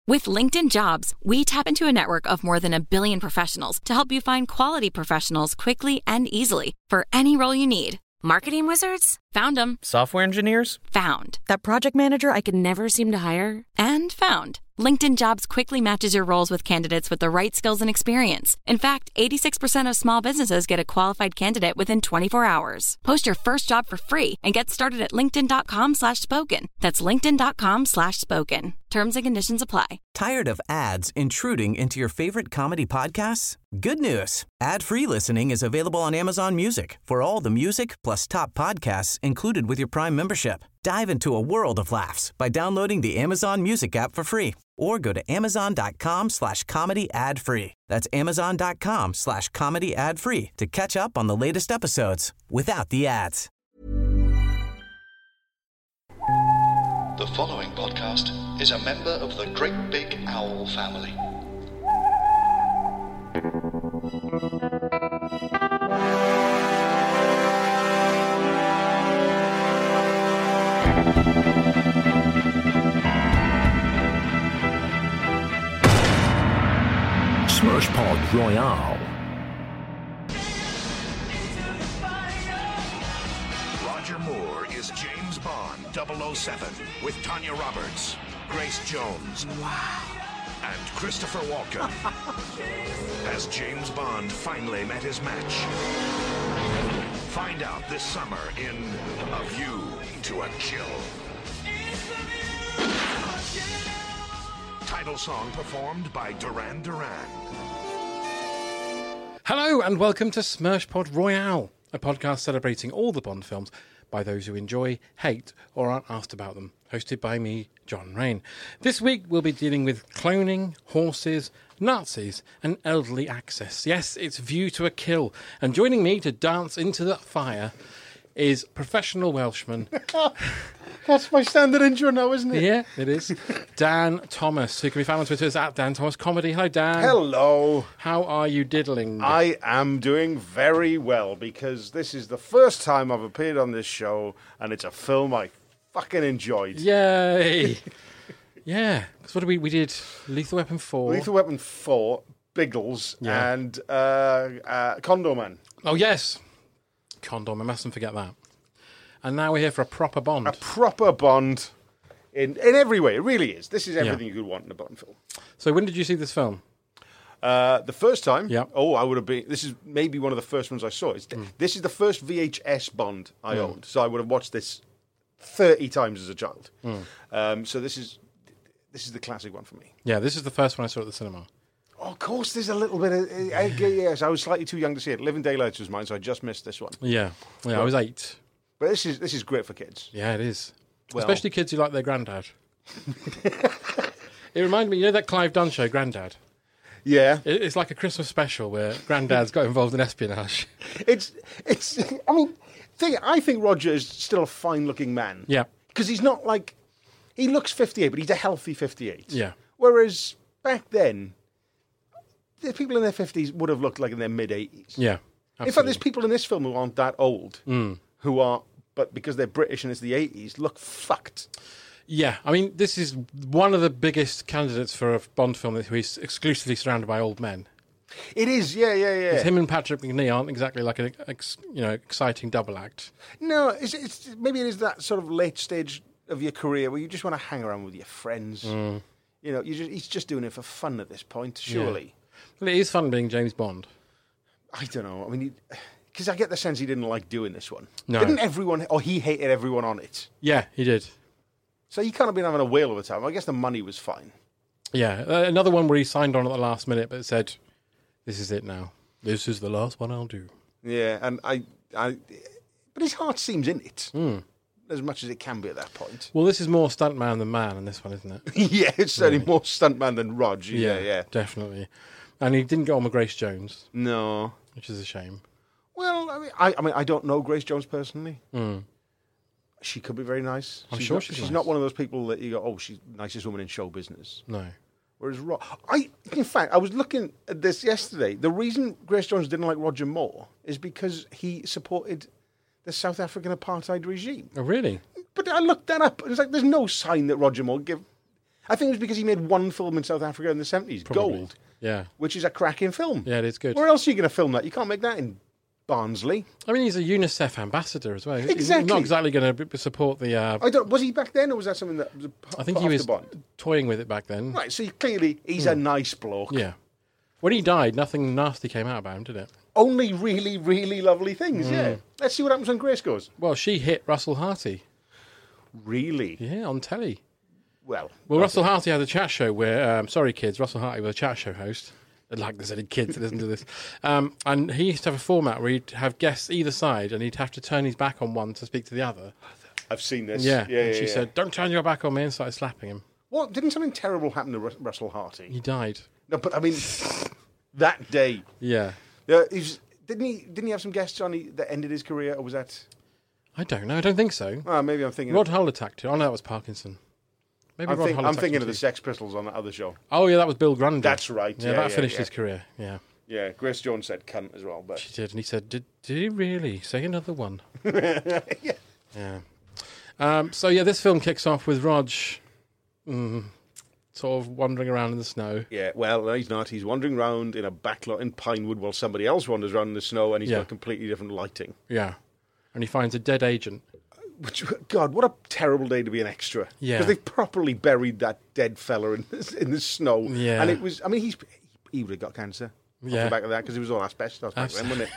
With LinkedIn Jobs, we tap into a network of more than 1 billion professionals to help you find quality professionals quickly and easily for any role you need. Marketing wizards? Found them. Software engineers? Found. That project manager I could never seem to hire? And found. LinkedIn Jobs quickly matches your roles with candidates with the right skills and experience. In fact, 86% of small businesses get a qualified candidate within 24 hours. Post your first job for free and get started at linkedin.com/spoken. That's linkedin.com/spoken. Terms and conditions apply. Tired of ads intruding into your favorite comedy podcasts? Good news. Ad-free listening is available on Amazon Music for all the music plus top podcasts included with your Prime membership. Dive into a world of laughs by downloading the Amazon Music app for free or go to amazon.com/comedy ad-free. That's amazon.com/comedy ad-free to catch up on the latest episodes without the ads. The following podcast is a member of the Great Big Owl family. Smurfpod Royale. Roger Moore is James Bond 007 with Tanya Roberts, Grace Jones, and Christopher Walken. Has James Bond finally met his match? Find out this summer in A View to a Kill. Title song performed by Duran Duran. Hello and welcome to Smurfpod Royale, a podcast celebrating all the Bond films by those who enjoy, hate, or aren't asked about them. Hosted by me, John Rain. This week we'll be dealing with cloning, horses, Nazis, and elderly access. Yes, it's View to a Kill. And joining me to dance into the fire is professional Welshman. That's my standard intro now, isn't it? Yeah, it is. Dan Thomas, who can be found on Twitter as @DanThomasComedy. Hello, Dan. Hello. How are you diddling? I am doing very well because this is the first time I've appeared on this show and it's a film I fucking enjoyed. Yay. Yeah. Because what did we did Lethal Weapon 4. Lethal Weapon 4, Biggles, Yeah. and Condor Man. Oh, yes. Condom, I mustn't forget that. And now we're here for a proper Bond. A proper Bond in every way. It really is. This is everything you could want in a Bond film. So when did you see this film? The first time, Yeah. I would have been. This is maybe one of the first ones I saw. This is the first VHS Bond I owned, so I would have watched this 30 times as a child. So this is the classic one for me. Yeah, this is the first one I saw at the cinema. Oh, of course, there's a little bit of yes. I was slightly too young to see it. Living Daylights was mine, so I just missed this one. Yeah, I was 8. But this is great for kids. Yeah, it is. Well- Especially kids who like their granddad. It reminded me, you know that Clive Dunn show, Grandad? Yeah, It's like a Christmas special where Grandad's got involved in espionage. it's. I mean, I think Roger is still a fine-looking man. Yeah, Because he's not like... He looks 58, but he's a healthy 58. yeah. Whereas back then, the people in their 50s would have looked like in their mid-80s. Yeah, In fact, there's people in this film who aren't that old, who are, but because they're British and it's the 80s, look fucked. Yeah, I mean, this is one of the biggest candidates for a Bond film who is exclusively surrounded by old men. It is, yeah. 'Cause him and Patrick McNee aren't exactly like an exciting double act. No, it's maybe it is that sort of late stage of your career where you just want to hang around with your friends. You know, he's just doing it for fun at this point, surely. Well, it is fun being James Bond. I don't know. I mean, because I get the sense he didn't like doing this one. No. Didn't everyone, or he hated everyone on it. Yeah, he did. So he can't have been having a whale of a time. I guess the money was fine. Yeah, another one where he signed on at the last minute but said, this is it now. This is the last one I'll do. Yeah, and but his heart seems in it. As much as it can be at that point. Well, this is more stuntman than man in this one, isn't it? Yeah, it's certainly more stuntman than Rog. Yeah. Definitely. And he didn't get on with Grace Jones, No. which is a shame. Well, I mean, I don't know Grace Jones personally. She could be very nice. I'm sure she's she's nice. not one of those people that you go, oh, she's the nicest woman in show business. No. Whereas in fact, I was looking at this yesterday. The reason Grace Jones didn't like Roger Moore is because he supported the South African apartheid regime. Oh, really? But I looked that up. It was like, there's no sign that Roger Moore gave... I think it was because he made one film in South Africa in the 70s, Probably. Gold, Yeah. which is a cracking film. Yeah, it is good. Where else are you going to film that? You can't make that in Barnsley. I mean, he's a UNICEF ambassador as well. Exactly. He's not exactly going to support the... Was he back then, or was that something that was I think put he off was the Bond? toying with it back then. Right, so clearly he's a nice bloke. Yeah. When he died, nothing nasty came out about him, did it? Only really, really lovely things, yeah. Let's see what happens when Grace goes. Well, she hit Russell Harty. Really? Yeah, on telly. Well, Russell Harty had a chat show where... sorry, kids. Russell Harty was a chat show host. Like there's any kids that listen to this. And he used to have a format where he'd have guests either side and he'd have to turn his back on one to speak to the other. I've seen this. Yeah. And she said, don't turn your back on me, and started slapping him. What? Didn't something terrible happen to Russell Harty? He died. No, but I mean, that day. Yeah. Didn't he have some guests on that ended his career, or was that... I don't know. I don't think so. Oh, maybe I'm thinking... Rod Hull attacked him. Oh, no, that was Parkinson. Maybe I'm Rod Hull attacked thinking him of the too. Sex Pistols on that other show. Oh, yeah, that was Bill Grundy. That's right. Yeah, that finished his career. Yeah. Yeah, Grace Jones said cunt as well. But She did. And he said, did he really? Say another one. yeah. Yeah. So, yeah, this film kicks off with Rog sort of wandering around in the snow. Yeah, well, no, he's not. He's wandering around in a backlot in Pinewood while somebody else wanders around in the snow, and he's got completely different lighting. Yeah. And he finds a dead agent. Which, God, what a terrible day to be an extra. Yeah. Because they've properly buried that dead fella in the snow. Yeah. And it was, I mean, he would have got cancer off Yeah. the back of that, because it was all asbestos back then, wasn't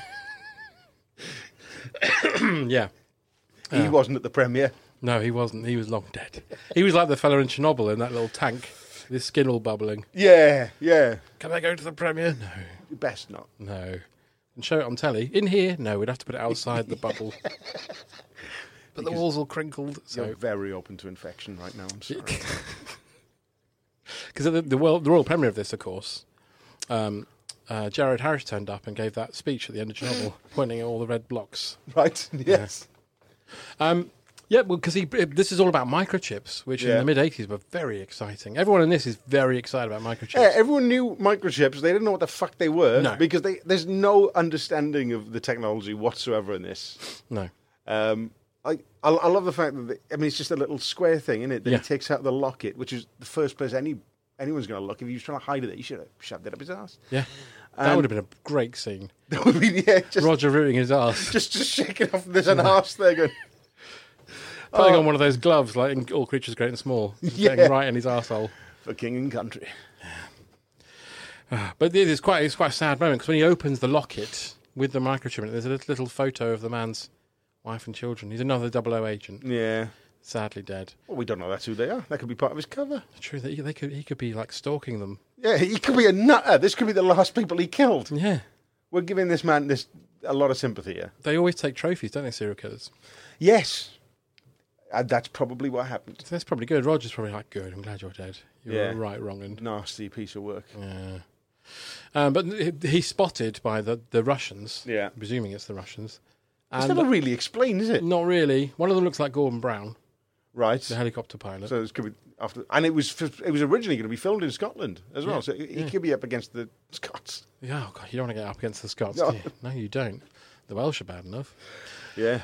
it? Yeah. He wasn't at the premiere. No, he wasn't. He was long dead. He was like the fella in Chernobyl in that little tank, with his skin all bubbling. Yeah, yeah. Can I go to the premiere? No. Best not. No. And show it on telly? In here? No, we'd have to put it outside the bubble. But the walls all crinkled. You're So very open to infection right now, I'm sorry. Because the royal premiere of this, of course, Jared Harris turned up and gave that speech at the end of Chernobyl, pointing at all the red blocks. Right, yes. Yeah, well, because this is all about microchips, which in the mid-'80s were very exciting. Everyone in this is very excited about microchips. Yeah, everyone knew microchips. They didn't know what the fuck they were. No. Because there's no understanding of the technology whatsoever in this. No. I love the fact that, it's just a little square thing, isn't it? That Yeah. he takes out the locket, which is the first place anyone's going to look. If he was trying to hide it, he should have shoved it up his ass. Yeah. That would have been a great scene. That would be, just Roger rooting his ass. just shaking off. There's an arse there going... Putting on one of those gloves, like in All Creatures Great and Small. Yeah. Getting right in his arsehole. For king and country. But it's quite a sad moment, because when he opens the locket with the microchip in it, there's a little photo of the man's wife and children. He's another 00 agent, Yeah. sadly dead. Well, we don't know that's who they are. That could be part of his cover. True, that he could be like stalking them. Yeah, he could be a nutter. This could be the last people he killed. Yeah. We're giving this man a lot of sympathy here. They always take trophies, don't they, serial killers? Yes. That's probably what happened. So that's probably good. Roger's probably like, good, I'm glad you're dead. You were right, wrong, and... Nasty piece of work. Yeah. But he's spotted by the Russians. Yeah. Presuming it's the Russians. It's And never really explained, is it? not really. One of them looks like Gordon Brown, Right. the helicopter pilot. So this could be after, and it was originally going to be filmed in Scotland as well. So he could be up against the Scots. Yeah, oh God, you don't want to get up against the Scots, No. do you? No, you don't. The Welsh are bad enough. Yeah.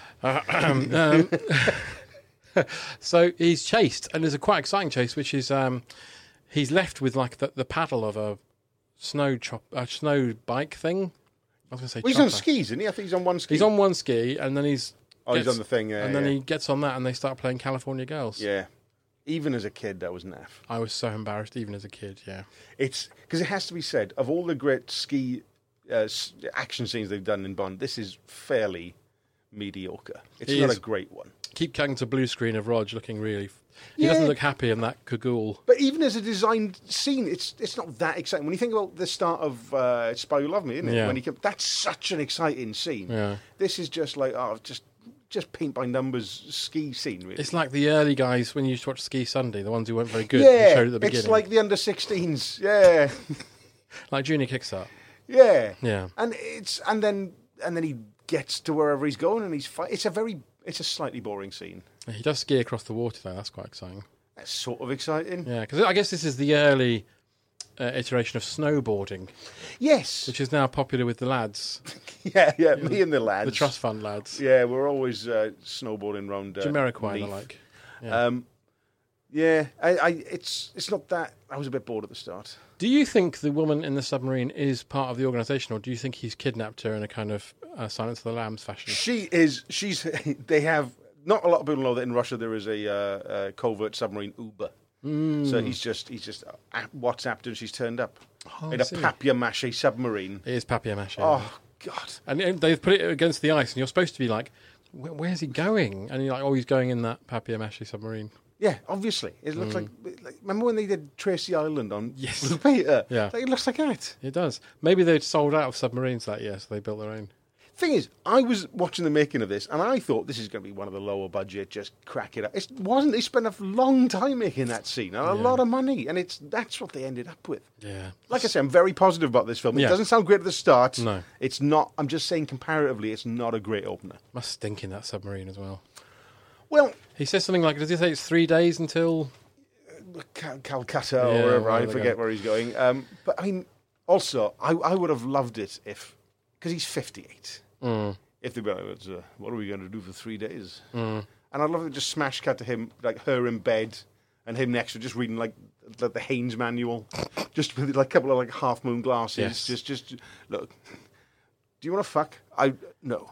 So he's chased, and there's a quite exciting chase, which is he's left with like the paddle of a snow bike thing. I was going to say Well, he's on chopper. skis, isn't he? I think he's on one ski. He's on one ski, and then he's he's on the thing. Yeah, and then yeah. he gets on that, and they start playing California Girls. Yeah. Even as a kid, that was naff. I was so embarrassed, even as a kid. Yeah. It's because it has to be said, of all the great ski action scenes they've done in Bond, this is fairly mediocre. It's It not is. a great one. Keep cutting to blue screen of Rog looking really... He doesn't look happy in that cagoule. But even as a designed scene, it's not that exciting. When you think about the start of Spy Who Loved Me, isn't it? Yeah. When that's such an exciting scene. Yeah. This is just like, just paint by numbers ski scene, really. It's like the early guys when you used to watch Ski Sunday, the ones who weren't very good. Yeah, who showed at the beginning. it's like the under-16s. Yeah, Like Junior Kickstart. yeah, Yeah. And then he gets to wherever he's going, and it's a slightly boring scene. He does ski across the water, though. That's quite exciting. That's sort of exciting. Yeah, because I guess this is the early iteration of snowboarding, Yes. which is now popular with the lads, Yeah. Me and the lads. the trust fund lads. Yeah, we're always snowboarding round Jamiroquai and the like. Yeah, it's not that. I was a bit bored at the start. Do you think the woman in the submarine is part of the organisation, or do you think he's kidnapped her in a kind of Silence of the Lambs fashion? They have, not a lot of people know that in Russia there is a covert submarine Uber. So he's just WhatsApped her and she's turned up in a papier-mâché submarine. It is papier-mâché. Oh, God. And they've put it against the ice, and you're supposed to be like, where's he going? And you're like, oh, he's going in that papier-mâché submarine. Yeah, obviously. It looks like... Remember when they did Tracy Island on Blue Peter? Yeah. It looks like that. It does. Maybe they'd sold out of submarines that year, so they built their own. Thing is, I was watching the making of this, and I thought this is going to be one of the lower budget, just crack it up. It wasn't. They spent a long time making that scene, and a lot of money, and that's what they ended up with. Yeah. Like I said, I'm very positive about this film. It doesn't sound great at the start. No. It's not. I'm just saying, comparatively, it's not a great opener. Must stink in that submarine as well. Well, he says something like, does he say it's 3 days until... Calcutta or wherever, I forget where he's going. But, I mean, also, I would have loved it if... Because he's 58. If they'd be like, what are we going to do for 3 days? And I'd love to just smash cut to him, like her in bed, and him next to just reading, like the Haynes manual, just with like a couple of like half moon glasses. Yes. Just look. Do you want to fuck? No.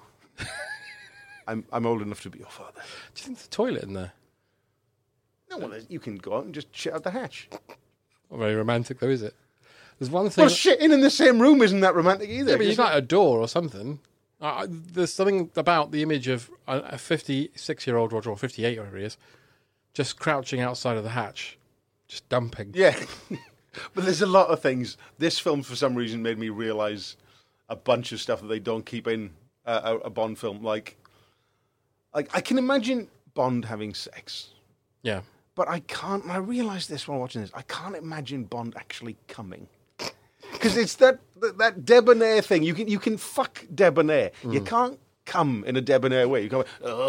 I'm old enough to be your father. Do you think there's a toilet in there? No, well, you can go out and just shit out the hatch. Not very romantic, though, is it? There's one thing. Well, shitting in the same room isn't that romantic either. Yeah, but you've got a door or something. There's something about the image of a 56-year-old Roger, or 58, whatever he is, just crouching outside of the hatch, just dumping. Yeah. But there's a lot of things. This film, for some reason, made me realise a bunch of stuff that they don't keep in a Bond film. Like I can imagine Bond having sex. Yeah. But I can't, and I realised this while watching this, I can't imagine Bond actually coming. Because it's that debonair thing. You can fuck debonair. You can't come in a debonair way. You go,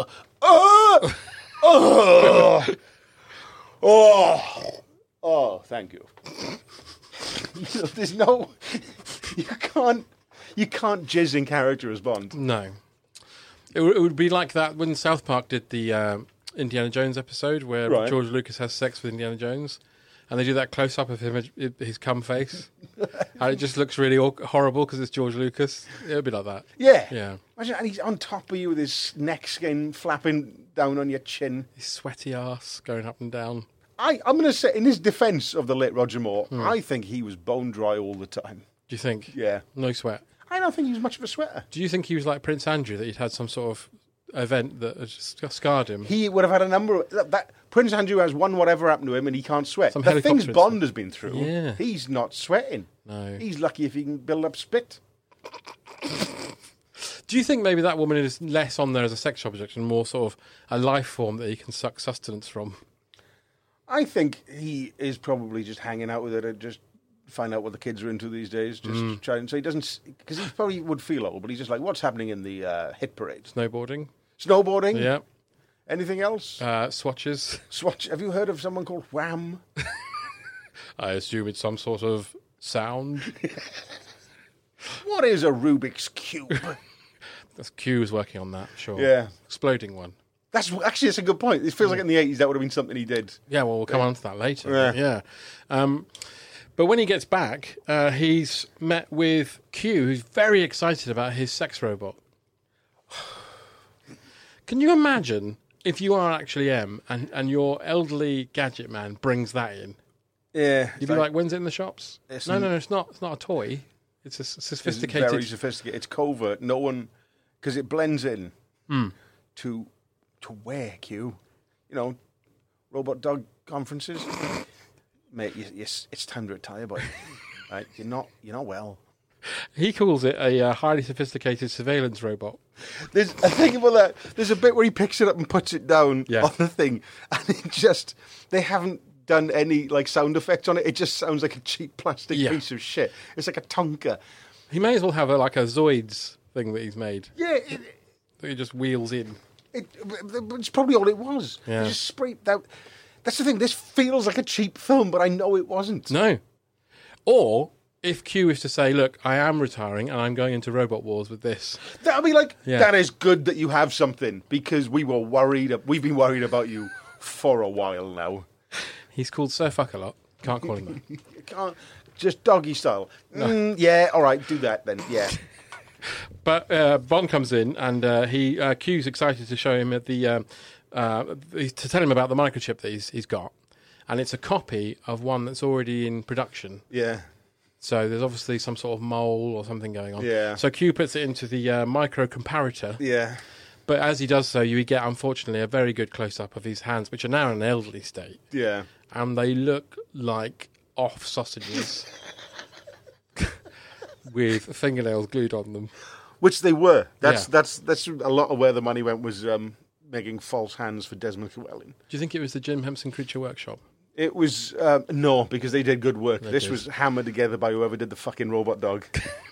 thank you. There's no, you can't jizz in character as Bond. No. It would be like that when South Park did the Indiana Jones episode where George Lucas has sex with Indiana Jones. And they do that close-up of him, his cum face. And it just looks really horrible because it's George Lucas. It would be like that. Yeah. Yeah. Imagine, and he's on top of you with his neck skin flapping down on your chin. His sweaty ass going up and down. I'm going to say, in his defence of the late Roger Moore, I think he was bone dry all the time. Do you think? Yeah. No sweat? I don't think he was much of a sweater. Do you think he was like Prince Andrew, that he'd had some sort of event that just scarred him? He would have had a number of... Prince Andrew has one whatever happened to him and he can't sweat. The things Bond has been through, he's not sweating. No. He's lucky if he can build up spit. Do you think maybe that woman is less on there as a sex object and more sort of a life form that he can suck sustenance from? I think he is probably just hanging out with her to just find out what the kids are into these days. Just trying, so he doesn't... Because he probably would feel old, but he's just like, what's happening in the hit parade? Snowboarding? Yeah. Anything else? Swatches. Swatch. Have you heard of someone called Wham? I assume it's some sort of sound. What is a Rubik's Cube? That's Q is working on that, sure. Yeah. Exploding one. That's a good point. It feels like in the 80s that would have been something he did. Yeah, well, we'll come on to that later. Yeah. But when he gets back, he's met with Q, who's very excited about his sex robot. Can you imagine if you are actually M and your elderly gadget man brings that in? Yeah. You'd be like, when's it in the shops? No, it's not. It's not a toy. It's a sophisticated... It's very sophisticated. It's covert. No one... Because it blends in to where, Q? You know, robot dog conferences. Mate, it's time to retire, buddy. Right? You're not well. He calls it a highly sophisticated surveillance robot. There's a thing about that. There's a bit where he picks it up and puts it down on the thing, and it just... They haven't done any like sound effects on it. It just sounds like a cheap plastic piece of shit. It's like a Tonka. He may as well have a Zoids thing that he's made. Yeah. That he just wheels in. It's probably all it was. Yeah. He just sprayed that. That's the thing. This feels like a cheap film, but I know it wasn't. No. Or if Q is to say, look, I am retiring and I'm going into Robot Wars with this. That'll be like, that is good that you have something, because we've been worried about you for a while now. He's called Sir Fuck-a-Lot. Can't call him that. You can't just doggy style. Yeah, all right, do that then. Yeah. But Bond comes in and Q's excited to show him at to tell him about the microchip that he's got, and it's a copy of one that's already in production. Yeah. So there's obviously some sort of mole or something going on. Yeah. So Q puts it into the micro comparator. Yeah. But as he does so, you get, unfortunately, a very good close-up of his hands, which are now in an elderly state. Yeah. And they look like off sausages with fingernails glued on them. Which they were. That's a lot of where the money went, was making false hands for Desmond Llewellyn. Do you think it was the Jim Henson Creature Workshop? It was no, because they did good work. This did. was hammered together by whoever did the fucking robot dog.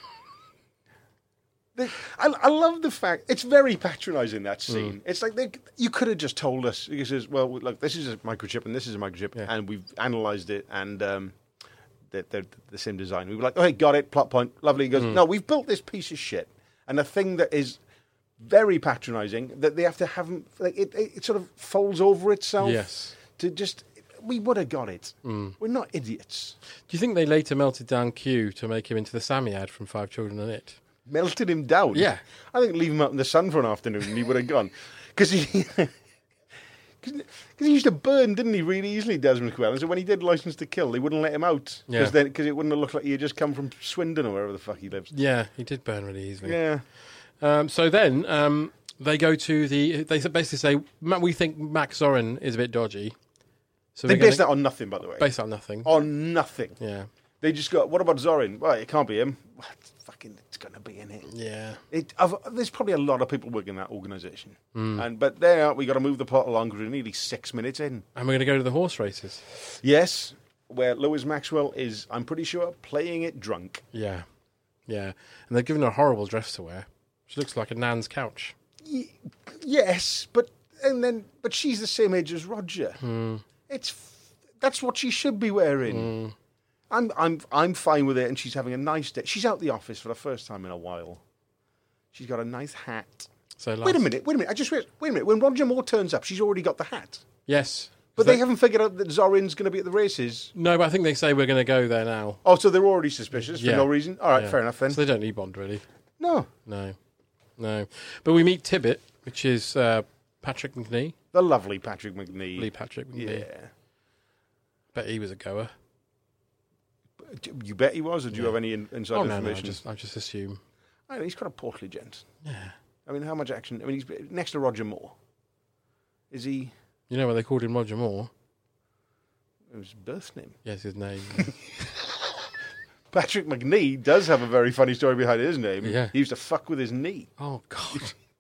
I love the fact it's very patronising, that scene. It's like you could have just told us. He says, "Well, look, this is a microchip and this is a microchip, and we've analysed it, and they're the same design." We were like, "Oh, hey, got it. Plot point, lovely." He goes, "No, we've built this piece of shit, and a thing that is very patronising that they have to have it sort of folds over itself. Yes. To just." We would have got it. We're not idiots. Do you think they later melted down Q to make him into the Sammy ad from Five Children and It? Melted him down? Yeah. I think leave him out in the sun for an afternoon and he would have gone. Because he used to burn, didn't he, really easily, Desmond Llewellyn? So when he did License to Kill, they wouldn't let him out. Because it wouldn't have looked like he had just come from Swindon or wherever the fuck he lives. Yeah, he did burn really easily. Yeah. So then they go to they basically say, we think Max Zorin is a bit dodgy. So they based that on nothing, by the way. Based on nothing. On nothing. Yeah. They just got, what about Zorin? Well, it can't be him. Well, it's going to be in it. Yeah. There's probably a lot of people working in that organisation. But there, we got to move the plot along because we're nearly 6 minutes in. And we're going to go to the horse races. Yes, where Lois Maxwell is, I'm pretty sure, playing it drunk. Yeah. Yeah. And they've given her a horrible dress to wear. She looks like a nan's couch. Yes, but she's the same age as Roger. That's what she should be wearing. I'm fine with it, and she's having a nice day. She's out the office for the first time in a while. She's got a nice hat. So wait a minute. I just realized. Wait a minute. When Roger Moore turns up, she's already got the hat. Yes. But they haven't figured out that Zorin's going to be at the races. No, but I think they say we're going to go there now. Oh, so they're already suspicious for no reason? All right, fair enough then. So they don't need Bond, really. No. But we meet Tibbet, which is Patrick McNee. The lovely Patrick McNee. Lee Patrick McNee. Yeah. Bet he was a goer. You bet he was, or do you have any inside information? No, I just assume. I know, he's got a portly gent. Yeah. I mean, how much action? I mean, he's next to Roger Moore. Is he? You know why they called him Roger Moore? It was his birth name. Yes, his name. Patrick McNee does have a very funny story behind his name. Yeah. He used to fuck with his knee. Oh, God.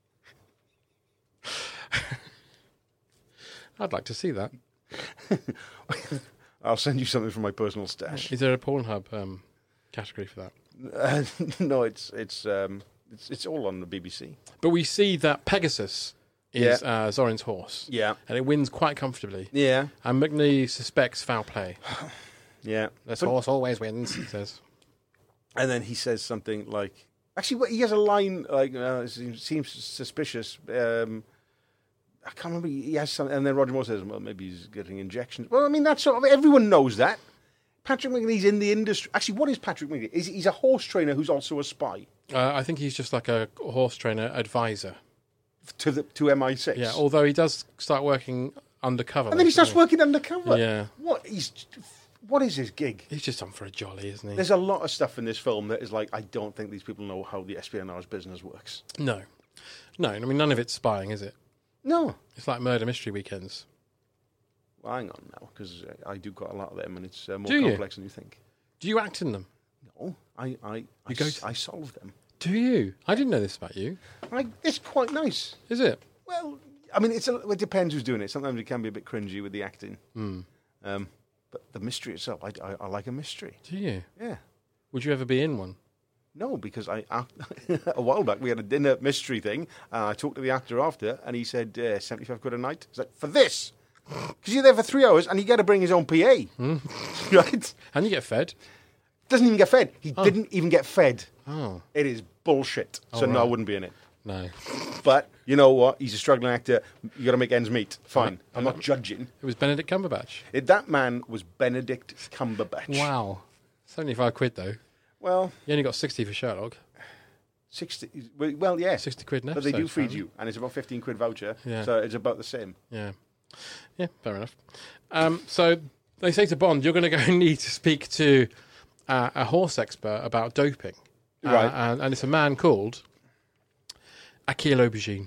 I'd like to see that. I'll send you something from my personal stash. Is there a Pornhub category for that? No, it's all on the BBC. But we see that Pegasus is Zorin's horse. Yeah. And it wins quite comfortably. Yeah. And McNee suspects foul play. Yeah. This horse always wins, he says. And then he says something like... Actually, he has a line like, it seems suspicious. I can't remember. He has something, and then Roger Moore says, "Well, maybe he's getting injections." Well, I mean, that's sort of everyone knows that. Patrick McNee's in the industry. Actually, what is Patrick McNee? He's a horse trainer who's also a spy I think he's just like a horse trainer advisor to MI6. Yeah, although he does start working undercover. And then he starts working undercover. Yeah. What is his gig? He's just on for a jolly, isn't he? There's a lot of stuff in this film that is like, I don't think these people know how the espionage business works. No. I mean, none of it's spying, is it? No. It's like murder mystery weekends. Well, hang on now, because I do quite a lot of them, and it's more do complex than you think. Do you act in them? No, I solve them. Do you? I didn't know this about you. It's quite nice. Is it? Well, I mean, it depends who's doing it. Sometimes it can be a bit cringy with the acting. But the mystery itself, I like a mystery. Do you? Yeah. Would you ever be in one? No, because a while back we had a dinner mystery thing, and I talked to the actor after, and he said, 75 quid a night. He's like, for this? Because you're there for 3 hours, and you got to bring his own PA. Right? And you get fed? Doesn't even get fed. He didn't even get fed. Oh. It is bullshit. So no, I wouldn't be in it. No. But you know what? He's a struggling actor. You got to make ends meet. Fine. I'm not judging. It was Benedict Cumberbatch. That man was Benedict Cumberbatch. Wow. 75 quid, though. Well, You only got 60 for Sherlock. 60. Well, yeah. 60 quid an But they do episode, feed apparently. you, and it's about 15 quid voucher. Yeah. So it's about the same. Yeah. Yeah, fair enough. So they say to Bond, you're going to go and need to speak to a horse expert about doping. Right. And it's a man called Akil Aubergine.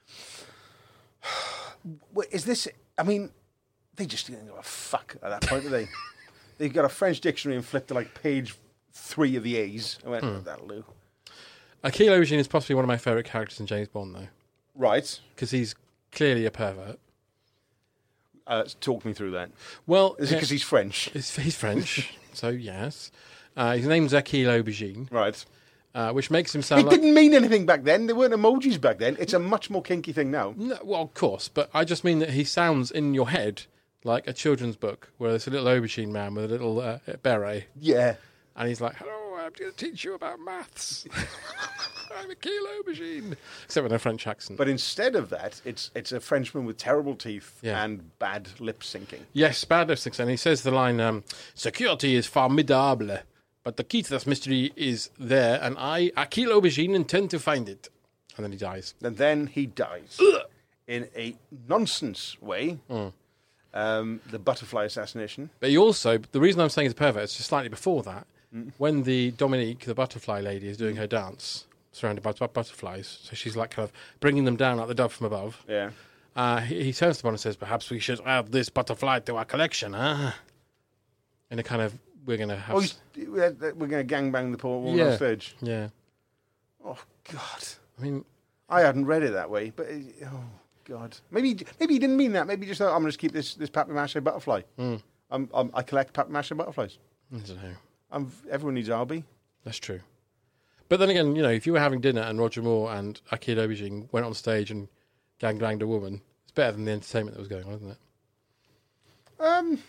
Wait, is this? I mean, they just didn't give a fuck at that point, do they? They got a French dictionary and flipped to like page 3 of the A's. I went, that'll do. Akil Aubergine is possibly one of my favourite characters in James Bond, though, Right. because he's clearly a pervert. Talk me through that. Well, Is it because he's French? he's French, so yes. His name's Akil Aubergine, Right. which makes him sound It like... didn't mean anything back then. There weren't emojis back then. It's a much more kinky thing now. No, well, of course, but I just mean that he sounds in your head like a children's book where there's a little aubergine man with a little beret, Yeah. and he's like, "Hello, I'm going to teach you about maths. I'm Akil Aubergine," except with a French accent. But instead of that, it's a Frenchman with terrible teeth Yeah. and bad lip syncing. Yes, bad lip sync, and he says the line, "Security is formidable, but the key to this mystery is there, and I, Akil Aubergine, intend to find it." And then he dies. And then he dies in a nonsense way. The butterfly assassination. But he also, the reason I'm saying he's a pervert is just slightly before that, when the Dominique, the butterfly lady, is doing her dance, surrounded by butterflies, so she's like kind of bringing them down like the dove from above. Yeah. He turns to Bond and says, "Perhaps we should add this butterfly to our collection, huh?" In a kind of, we're going to have... We're going to gangbang the poor woman Yeah. on stage. Yeah. Oh, God. I mean, I hadn't read it that way, but oh God, maybe he didn't mean that. Maybe he just thought I'm going to keep this papier-mâché butterfly. I collect papier-mâché butterflies. I don't know. Everyone needs Arby. That's true. But then again, you know, if you were having dinner and Roger Moore and Akil Aubergine went on stage and gangbanged a woman, it's better than the entertainment that was going on, isn't it?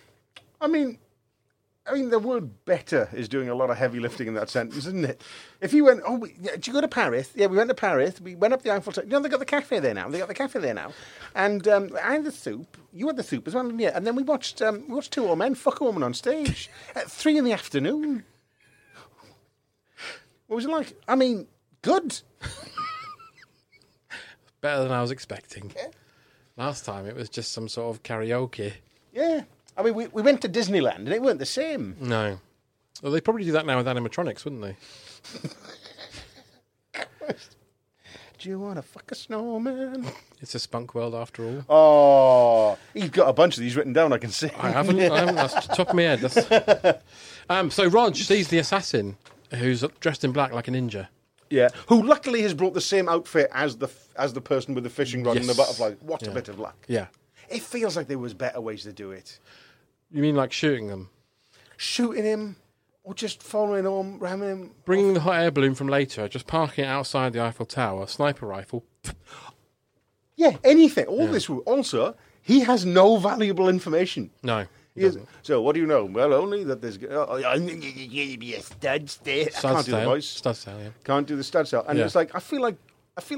I mean, the word "better" is doing a lot of heavy lifting in that sentence, isn't it? If you went, did you go to Paris? Yeah, we went to Paris. We went up the Eiffel Tower. You know, they got the cafe there now. And I had the soup. You had the soup as well, yeah. And then we watched two old men fuck a woman on stage at 3 PM. What was it like? I mean, good. Better than I was expecting. Yeah. Last time it was just some sort of karaoke. Yeah. I mean, we went to Disneyland and it weren't the same. No. Well, they'd probably do that now with animatronics, wouldn't they? Do you want to fuck a snowman? It's a spunk world after all. Oh, he's got a bunch of these written down, I can see. I haven't. That's the top of my head. So Rog sees the assassin who's dressed in black like a ninja. Yeah, who luckily has brought the same outfit as the person with the fishing rod and the Yes. butterfly. What a bit of luck. Yeah. It feels like there was better ways to do it. You mean like shooting them? Shooting him, or just following him, ramming him. Bringing the hot air balloon from later, just parking it outside the Eiffel Tower, sniper rifle. Yeah, anything. All this. Also, he has no valuable information. No. He doesn't. So, what do you know? Well, only that there's... I'm going to be a stud stare. I can't do the voice. Stud style, yeah. Can't do the stud style. And Yeah. it's like, I feel like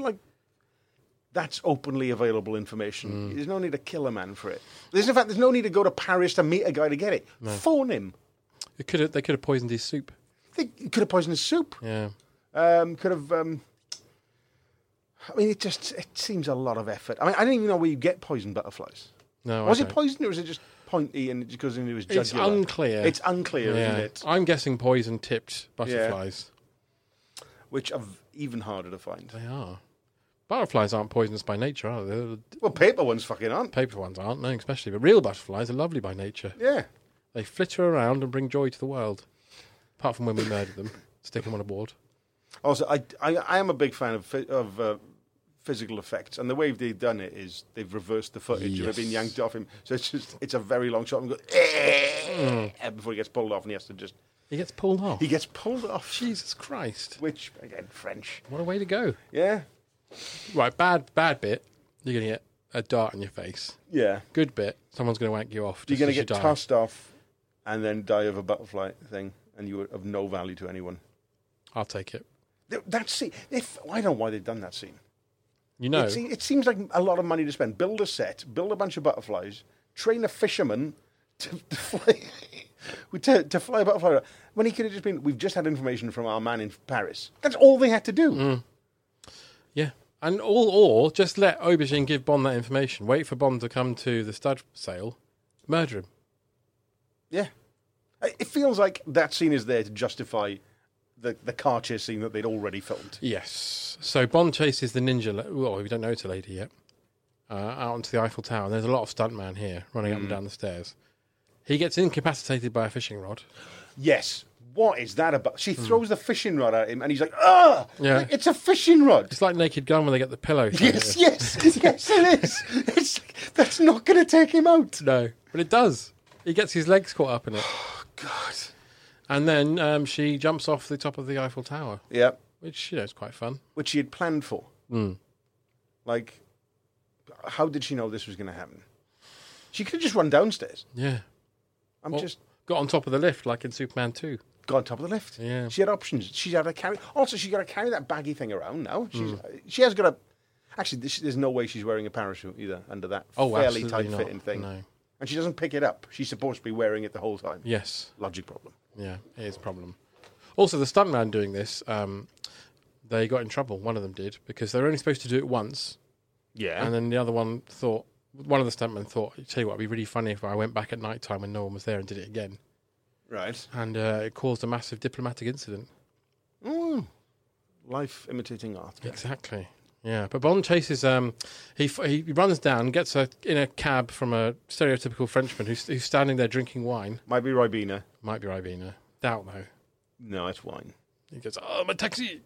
that's openly available information. There's no need to kill a man for it. In fact, there's no need to go to Paris to meet a guy to get it. Phone him. They could have poisoned his soup. They could have poisoned his soup. Yeah. Could have... I mean, it seems a lot of effort. I mean, I don't even know where you get poisoned butterflies. No, Was I it don't. poisoned or was it just pointy and because it was jugular? It's unclear. It's unclear, Yeah. isn't it? I'm guessing poison-tipped butterflies. Which are even harder to find. They are. Butterflies aren't poisonous by nature, are they? Well, paper ones fucking aren't. Paper ones aren't, no, especially. But real butterflies are lovely by nature. Yeah. They flitter around and bring joy to the world. Apart from when we murder them, stick them on a board. Also, I am a big fan of physical effects, and the way they've done it is they've reversed the footage of it being yanked off him. So it's a very long shot and goes before he gets pulled off, and he has to just... He gets pulled off. He gets pulled off. Jesus Christ. Which, again, French. What a way to go. Yeah. Right, bad bit, you're going to get a dart in your face. Yeah. Good bit, someone's going to wank you off. You're just going as to you get die. tossed off and then die of a butterfly thing, and you are of no value to anyone. I'll take it. That scene, I don't know why they've done that scene. You know. It seems like a lot of money to spend. Build a set, build a bunch of butterflies, train a fisherman to fly to fly a butterfly. When he could have just been, we've just had information from our man in Paris. That's all they had to do. Yeah. And or just let Aubergine give Bond that information. Wait for Bond to come to the stud sale, murder him. Yeah. It feels like that scene is there to justify the car chase scene that they'd already filmed. Yes. So Bond chases the ninja, well, we don't know it's a lady yet, out onto the Eiffel Tower. And there's a lot of stuntman here running up and down the stairs. He gets incapacitated by a fishing rod. Yes. What is that about? She throws the fishing rod at him and he's like, ah! Yeah. It's a fishing rod. It's like Naked Gun when they get the pillow. Yes, it is. It's like, that's not going to take him out. No, but it does. He gets his legs caught up in it. Oh, God. And then she jumps off the top of the Eiffel Tower. Yeah. Which, is quite fun. Which she had planned for. Like, how did she know this was going to happen? She could have just run downstairs. Yeah. Got on top of the lift like in Superman 2. Got on top of the lift. Yeah. She had options. She had to carry... Also, she got to carry that baggy thing around now. She has got to... Actually, there's no way she's wearing a parachute either under that fairly tight-fitting thing. No. And she doesn't pick it up. She's supposed to be wearing it the whole time. Yes. Logic problem. Yeah, it is a problem. Also, the stuntman doing this, they got in trouble. One of them did, because they were only supposed to do it once. Yeah. And then the other one thought... One of the stuntmen thought, tell you what, it'd be really funny if I went back at night time when no one was there and did it again. Right. And it caused a massive diplomatic incident. Life imitating art. Exactly. Yeah, but Bond chases. He runs down, gets in a cab from a stereotypical Frenchman who's standing there drinking wine. Might be Ribena. Might be Ribena. Doubt though. No, it's wine. He goes, "Oh, my taxi."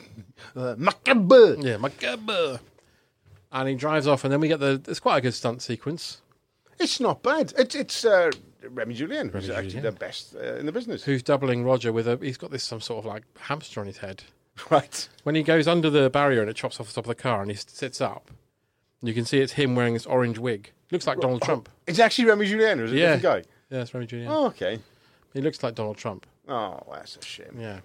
Macabre. Yeah, my cab. And he drives off, and then we get it's quite a good stunt sequence. It's not bad. It's Remy Julien, who's actually the best in the business. Who's doubling Roger with he's got some sort of like hamster on his head. Right. When he goes under the barrier and it chops off the top of the car and he sits up, you can see it's him wearing this orange wig. Looks like Donald Trump. It's actually Remy Julien, or is it a different guy? Yeah, it's Remy Julien. Oh, okay. He looks like Donald Trump. Oh, that's a shame. Yeah.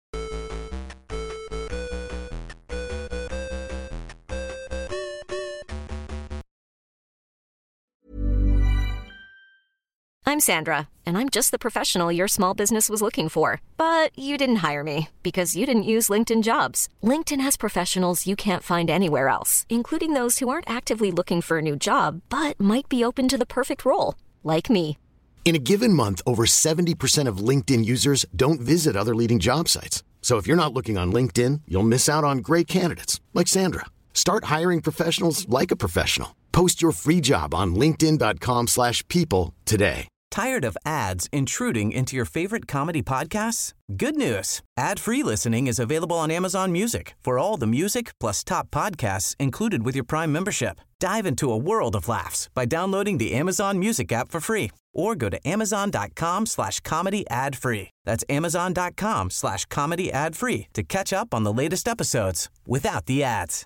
I'm Sandra, and I'm just the professional your small business was looking for. But you didn't hire me because you didn't use LinkedIn Jobs. LinkedIn has professionals you can't find anywhere else, including those who aren't actively looking for a new job, but might be open to the perfect role, like me. In a given month, over 70% of LinkedIn users don't visit other leading job sites. So if you're not looking on LinkedIn, you'll miss out on great candidates like Sandra. Start hiring professionals like a professional. Post your free job on linkedin.com/people today. Tired of ads intruding into your favorite comedy podcasts? Good news. Ad-free listening is available on Amazon Music for all the music plus top podcasts included with your Prime membership. Dive into a world of laughs by downloading the Amazon Music app for free or go to amazon.com/comedy ad-free. That's amazon.com/comedy ad-free to catch up on the latest episodes without the ads.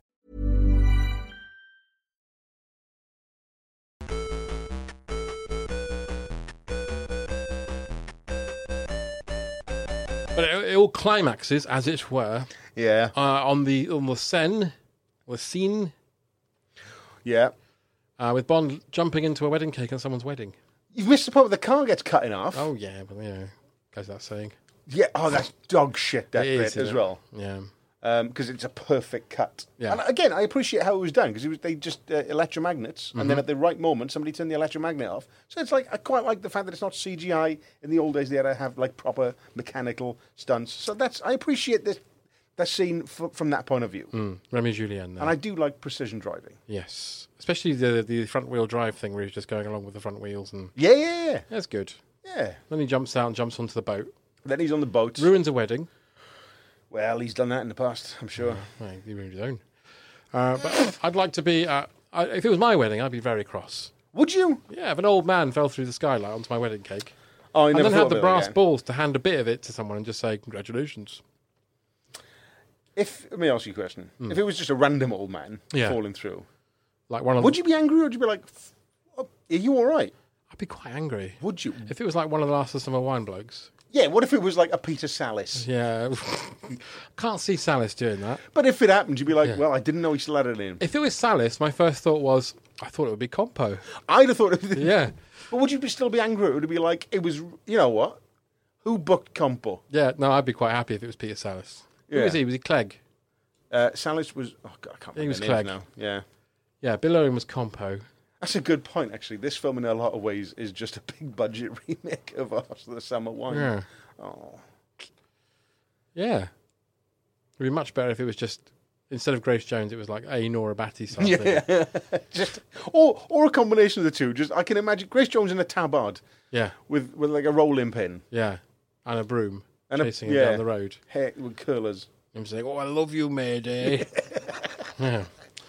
But it all climaxes, as it were, on the Seine, or Seine. Yeah. With Bond jumping into a wedding cake on someone's wedding. You've missed the part where the car gets cut in half. Oh, yeah, but goes without saying. Yeah, that's dog shit, that bit as well. Yeah. Because it's a perfect cut. Yeah. And again, I appreciate how it was done, because they just electromagnets, and then at the right moment, somebody turned the electromagnet off. So it's like, I quite like the fact that it's not CGI. In the old days, they had to have like proper mechanical stunts. So I appreciate that scene from that point of view. Remy Julien. And I do like precision driving. Yes. Especially the front wheel drive thing where he's just going along with the front wheels. And Yeah. that's good. Yeah. Then he jumps out and jumps onto the boat. Then he's on the boat. Ruins a wedding. Well, he's done that in the past, I'm sure. Well, he ruined his own. But I'd like to be... if it was my wedding, I'd be very cross. Would you? Yeah, if an old man fell through the skylight onto my wedding cake. Oh, and then had the brass balls to hand a bit of it to someone and just say, congratulations. Let me ask you a question. If it was just a random old man falling through, like one of would you be angry, or would you be like, are you all right? I'd be quite angry. Would you? If it was like one of the Last of Summer Wine blokes. Yeah, what if it was like a Peter Sallis? Yeah. Can't see Salis doing that. But if it happened, you'd be like, well, I didn't know he still had it in him. If it was Salis, my first thought was, I thought it would be Compo. I'd have thought it was... Yeah. But would you still be angry? Would it be like, it was, you know what? Who booked Compo? Yeah, no, I'd be quite happy if it was Peter Salis. Who was he? Was he Clegg? Sallis was... Oh, God, I can't remember He was the Clegg. names now. Yeah. Yeah, Bill Owen was Compo. That's a good point, actually. This film, in a lot of ways, is just a big-budget remake of Arse of the Summer Wine. Yeah. Oh. Yeah. It'd be much better if it was just, instead of Grace Jones, it was like a Nora Batty style thing. Yeah. Just, or a combination of the two. Just I can imagine Grace Jones in a tabard. Yeah. With like a rolling pin. Yeah. And a broom. And chasing him down the road. Hair with curlers. Him saying, "Oh, I love you, Mayday." Yeah.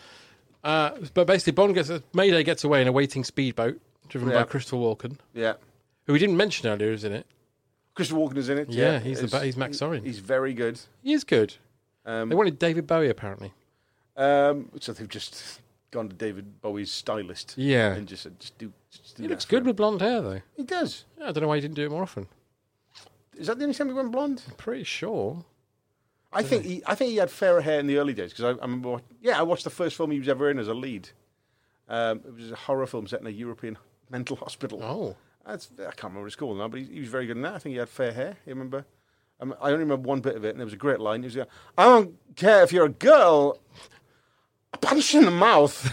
But basically, Mayday gets away in a waiting speedboat driven by Christopher Walken. Yeah. Who we didn't mention earlier is in it. Christopher Walken is in it. Yeah, he's Max Sorin. He's very good. He is good. They wanted David Bowie, apparently. So they've just gone to David Bowie's stylist. Yeah. And just said, just do He that looks for good him. with blonde hair, though. He does. Yeah, I don't know why he didn't do it more often. Is that the only time he went blonde? I'm pretty sure. I think he had fairer hair in the early days, because I remember... I watched the first film he was ever in as a lead. It was a horror film set in a European mental hospital. Oh. I can't remember what it's called now, but he was very good in that. I think he had fair hair, you remember? I only remember one bit of it, and there was a great line. He was like, I don't care if you're a girl, a punch in the mouth.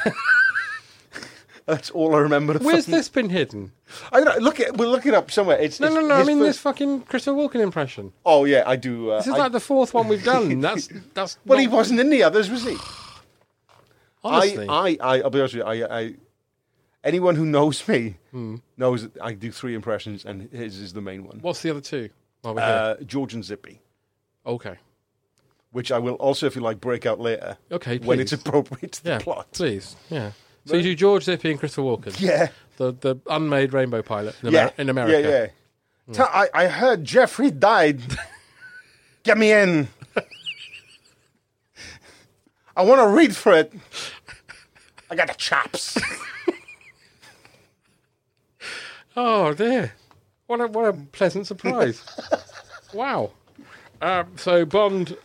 That's all I remember. Where's this been hidden? I don't know. We'll look it up somewhere. No. I mean this fucking Christopher Walken impression. Oh yeah, I do. This is like the fourth one we've done. That's. Well, he wasn't in the others, was he? Honestly, I'll be honest with you. Anyone who knows me knows that I do 3 impressions, and his is the main one. What's the other 2? While we're here? George and Zippy. Okay. Which I will also, if you like, break out later. Okay, please. When it's appropriate to the plot. Please, yeah. So you do George Zippy and Christopher Walken? Yeah. The unmade rainbow pilot in America. Yeah. I heard Jeffrey died. Get me in. I want to read for it. I got the chops. Oh dear! What a pleasant surprise! Wow. So Bond.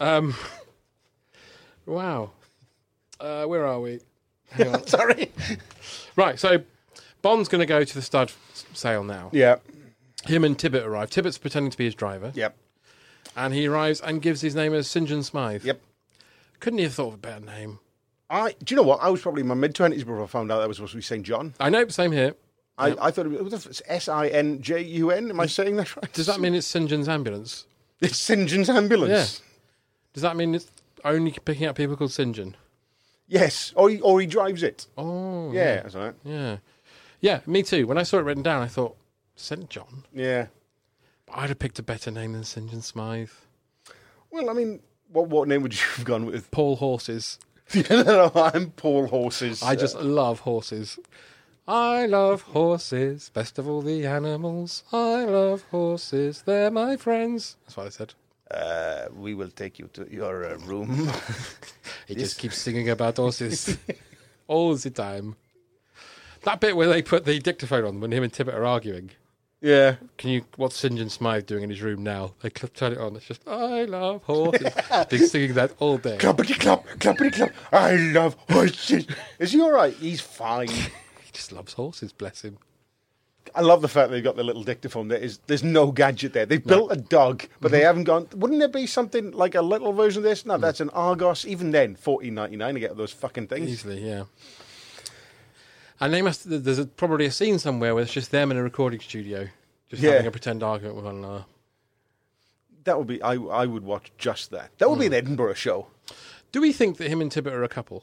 Wow. Where are we? Hang on. Sorry. Right. So Bond's going to go to the stud sale now. Yeah. Him and Tibbet arrive. Tibbet's pretending to be his driver. Yep. And he arrives and gives his name as St. John Smythe. Yep. Couldn't he have thought of a better name? Do you know what? I was probably in my mid-20s before I found out that was supposed to be St. John. I know, same here. I thought it was Sinjun. Am I saying that right? Does that mean it's St. John's ambulance? It's St. John's ambulance. Yeah. Does that mean it's only picking up people called St. John? Yes. Or he drives it. Oh. Yeah, that's right. Yeah. Yeah, me too. When I saw it written down, I thought, St. John? Yeah. I'd have picked a better name than St. John Smythe. Well, I mean, what name would you have gone with? Paul Horses. No, I'm Paul Horses. I just love horses. I love horses, best of all the animals. I love horses, they're my friends. That's what I said. We will take you to your room. He just keeps singing about horses all the time. That bit where they put the dictaphone on when him and Tibbet are arguing. Yeah. What's St. John Smythe doing in his room now? They turn it on. It's just, I love horses. He's singing that all day. Clappity clap, clappity clap. I love horses. Is he all right? He's fine. He just loves horses, bless him. I love the fact they've got the little dictaphone. There's no gadget there. They've built a dog, but they haven't gone. Wouldn't there be something like a little version of this? No, that's an Argos. Even then, $14.99 to get those fucking things. Easily, yeah. And there's probably a scene somewhere where it's just them in a recording studio, just having a pretend argument with one another. That would be. I would watch just that. That would be an Edinburgh show. Do we think that him and Tibbet are a couple?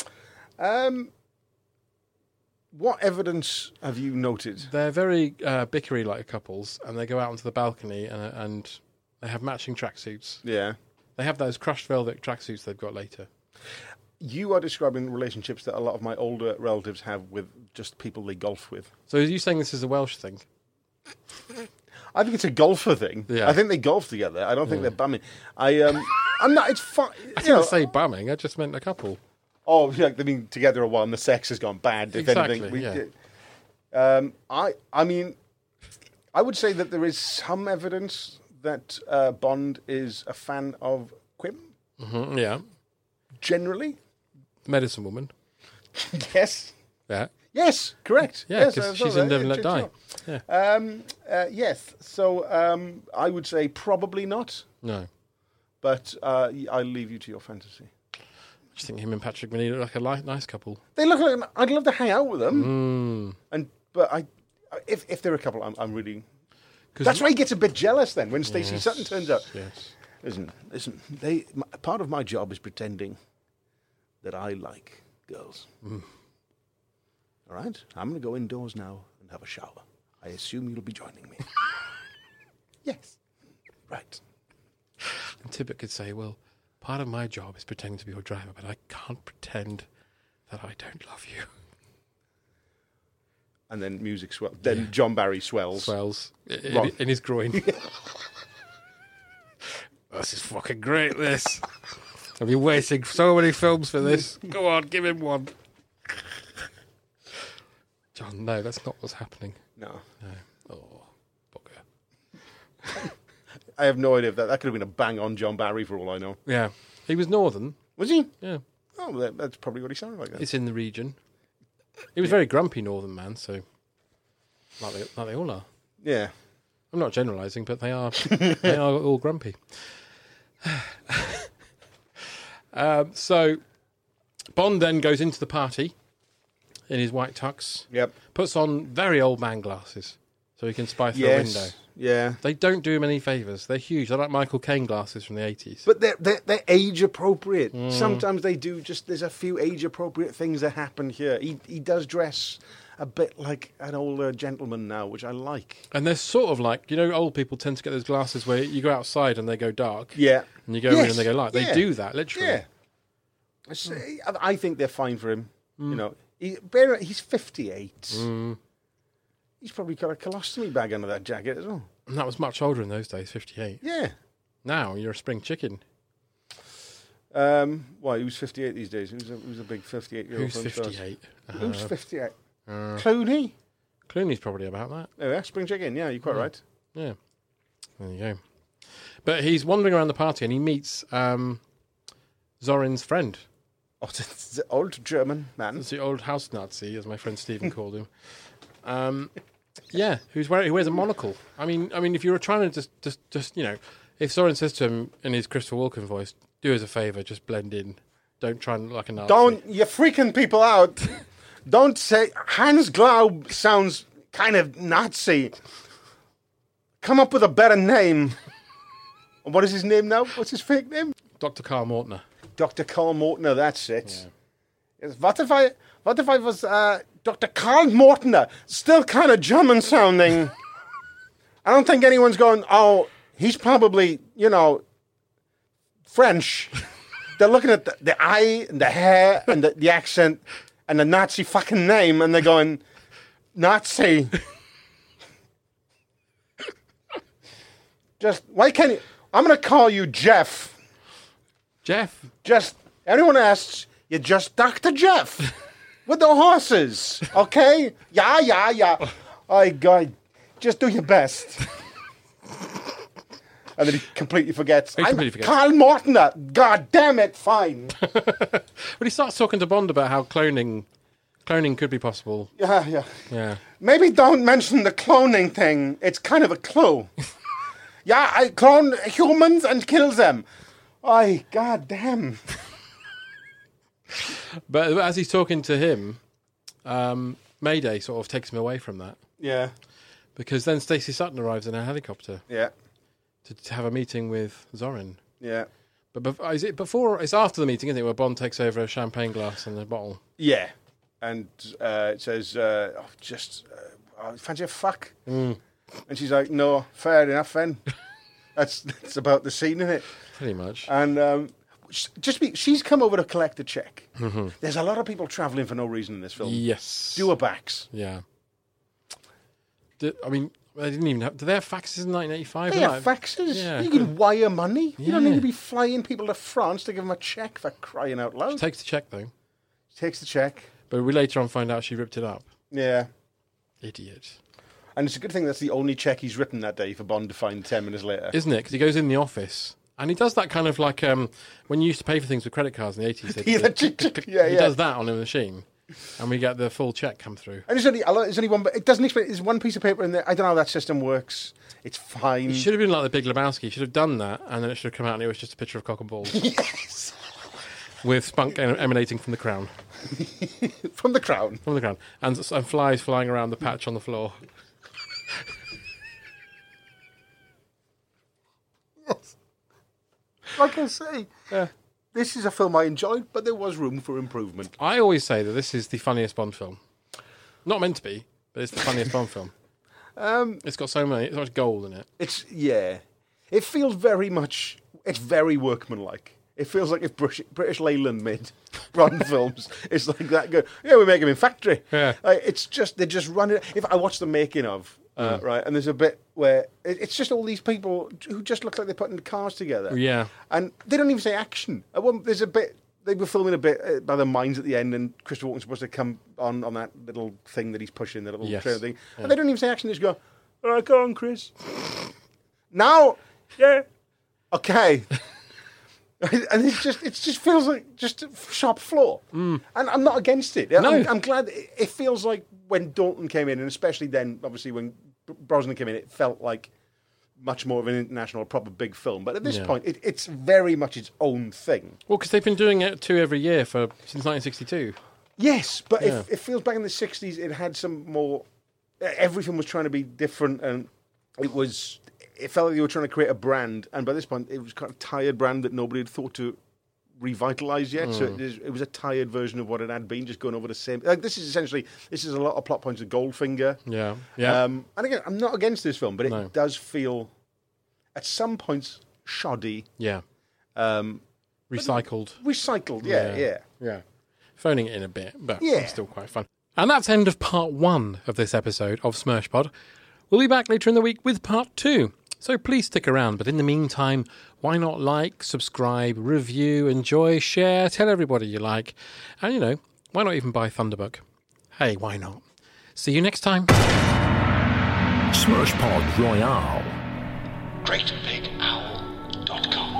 What evidence have you noted? They're very bickery like couples, and they go out onto the balcony and they have matching tracksuits. Yeah. They have those crushed velvet tracksuits they've got later. You are describing relationships that a lot of my older relatives have with just people they golf with. So are you saying this is a Welsh thing? I think it's a golfer thing. Yeah. I think they golf together. I don't think they're bumming. I'm not. It's fun. I didn't say bumming. I just meant a couple. Oh, like they've been together a while and the sex has gone bad. If Exactly, anything, yeah. I mean, I would say that there is some evidence that Bond is a fan of Quim, Yeah. generally. Medicine Woman. Yes. Yeah. Yes, correct. Yeah, yes, because I saw she's that. in Live and Let Sure. Die. Yeah. Yes, so I would say probably not, No. but I'll leave you to your fantasy. I just think him and Patrick Macnee look like a nice couple. They look like I'd love to hang out with them, but if they're a couple, I'm really. That's why he gets a bit jealous then when Stacey Sutton turns up. Yes. Listen. Part of my job is pretending that I like girls. All right, I'm going to go indoors now and have a shower. I assume you'll be joining me. Yes. Right. And Tippett could say, well, part of my job is pretending to be your driver, but I can't pretend that I don't love you. And then music swells. Then John Barry swells. In his groin. This is fucking great, this. I've been waiting so many films for this. Go on, give him one. John, no, that's not what's happening. No. Oh, bugger. I have no idea if that could have been a bang on John Barry for all I know. Yeah. He was Northern. Was he? Yeah. Oh, well, that's probably what he sounded like then. It's in the region. He was very grumpy Northern man, so like they all are. Yeah. I'm not generalising, but they are all grumpy. So Bond then goes into the party in his white tux. Yep. Puts on very old man glasses so he can spy through a window. Yeah. They don't do him any favours. They're huge. They're like Michael Caine glasses from the 80s. But they're age appropriate. Sometimes they do there's a few age appropriate things that happen here. He does dress a bit like an older gentleman now, which I like. And they're sort of like, old people tend to get those glasses where you go outside and they go dark. Yeah. And you go in and they go light. Yeah. They do that, literally. Yeah. I think they're fine for him. He's 58. He's probably got a colostomy bag under that jacket as well. And that was much older in those days, 58. Yeah. Now you're a spring chicken. He was 58 these days. He was a big 58-year-old. Who's 58? Who's 58? Clooney? Clooney's probably about that. Oh, yeah, spring chicken. Yeah, you're quite right. Yeah. There you go. But he's wandering around the party and he meets Zorin's friend. Oh, it's the old German man. It's the old house Nazi, as my friend Stephen called him. Who wears a monocle. I mean, if you were trying to just if Zorin says to him in his Christopher Walken voice, do us a favour, just blend in. Don't try and look like a Nazi. You're freaking people out. Don't say, Hans Glaub sounds kind of Nazi. Come up with a better name. And what is his name now? What's his fake name? Dr. Karl Mortner. Dr. Karl Mortner, that's it. Yeah. What if I was Dr. Karl Mortner? Still kind of German sounding. I don't think anyone's going, oh, he's probably, French. They're looking at the eye and the hair and the accent and the Nazi fucking name and they're going, Nazi. Why can't you? I'm going to call you Jeff. Jeff? Anyone asks, you're just Dr. Jeff with the horses, okay? Yeah. Oh, God, just do your best. And then he completely forgets. Karl Mortner. God damn it, fine. But he starts talking to Bond about how cloning could be possible. Yeah. Maybe don't mention the cloning thing. It's kind of a clue. Yeah, I clone humans and kill them. Oh, God damn. But as he's talking to him, Mayday sort of takes him away from that. Yeah. Because then Stacey Sutton arrives in a helicopter. Yeah. To have a meeting with Zorin. Yeah. But is it before? It's after the meeting, isn't it, where Bond takes over a champagne glass and a bottle? Yeah. And it says, fancy a fuck? And she's like, no, fair enough then. That's about the scene, isn't it? Pretty much. And she's come over to collect a check. Mm-hmm. There's a lot of people travelling for no reason in this film. Yes. Duobacks. Yeah. They didn't even have... Do they have faxes in 1985? They have faxes. Yeah. You can wire money. You don't need to be flying people to France to give them a check for crying out loud. She takes the check, though. She takes the check. But we later on find out she ripped it up. Yeah. Idiot. And it's a good thing that's the only cheque he's written that day for Bond to find 10 minutes later. Isn't it? Because he goes in the office and he does that kind of like when you used to pay for things with credit cards in the 80s. He does that on a machine. And we get the full cheque come through. And there's only one, but it doesn't explain. There's one piece of paper in there. I don't know how that system works. It's fine. It should have been like the Big Lebowski. He should have done that, and then it should have come out and it was just a picture of cock and balls. Yes. With spunk emanating from the crown. From the crown? From the crown. And flies flying around the patch on the floor. Yes. Like I say, this is a film I enjoyed, but there was room for improvement. I always say that this is the funniest Bond film. Not meant to be, but it's the funniest Bond film. It's got so much gold in it. It feels very much. It's very workmanlike. It feels like if British Leyland made Bond films, it's like that. Yeah, we make them in factory. Yeah, it's just they just run it. If I watch the making of right, and there's a bit where it's just all these people who just look like they're putting cars together. Yeah, and they don't even say action. There's a bit. They were filming a bit by the mines at the end, and Christopher Walken's supposed to come on that little thing that he's pushing, the little trailer thing, and they don't even say action. They just go, "All right, go on, Chris." Now, yeah, okay. And it just feels like just a shop floor. And I'm not against it. No. I'm glad it feels like when Dalton came in, and especially then, obviously, when Brosnan came in, it felt like much more of an international, proper big film. But at this point, it's very much its own thing. Well, because they've been doing it 2 every year since 1962. Yes, but it feels back in the 60s, it had some more... Everything was trying to be different, and it felt like they were trying to create a brand, and by this point, it was kind of a tired brand that nobody had thought to revitalise yet. So it was a tired version of what it had been, just going over the same. Like this is a lot of plot points of Goldfinger. Yeah. And again, I'm not against this film, but it does feel at some points shoddy. Yeah. Recycled. Yeah. Phoning it in a bit, but it's still quite fun. And that's end of part 1 of this episode of Smersh Pod. We'll be back later in the week with part 2. So please stick around. But in the meantime, why not like, subscribe, review, enjoy, share, tell everybody you like. And, why not even buy Thunderbug? Hey, why not? See you next time. Smersh Pod Royale. GreatBigOwl.com.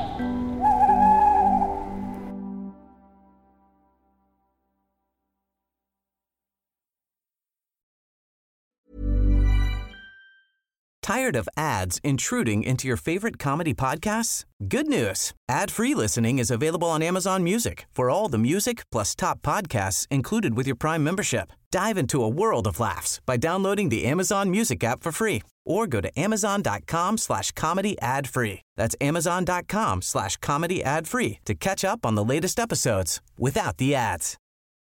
Tired of ads intruding into your favorite comedy podcasts? Good news. Ad-free listening is available on Amazon Music for all the music plus top podcasts included with your Prime membership. Dive into a world of laughs by downloading the Amazon Music app for free or go to amazon.com/comedy ad-free. That's amazon.com/comedy ad-free to catch up on the latest episodes without the ads.